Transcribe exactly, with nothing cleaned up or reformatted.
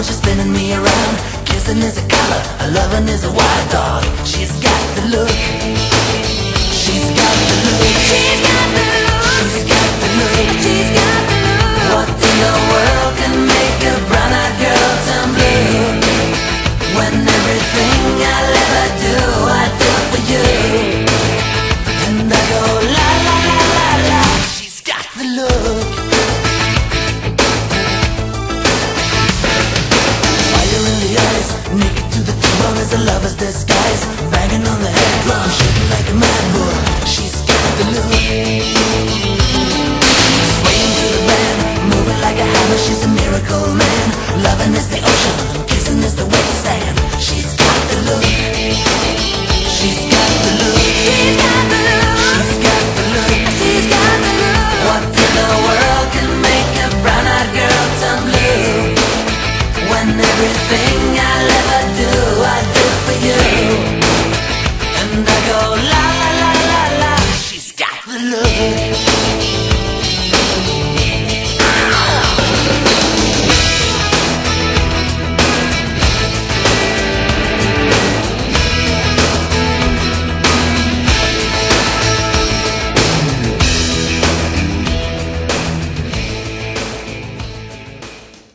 on, she's spinning me around. Kissing is a color, a loving is a wild dog. She's got the look. She's got the look. She's got the look. She's got the look. She's got the look. What in the world can make a brown-eyed girl turn blue? When everything I'll ever do, I do for you. And I go la la la la la. She's got the look. Fire in the eyes, naked to the bone as a lover's disguise. Banging on the head drum, shaking like a mad bull. She's got the look. Swaying to the band, moving like a hammer. She's a miracle man. Loving is the ocean, kissing is the wet sand. She's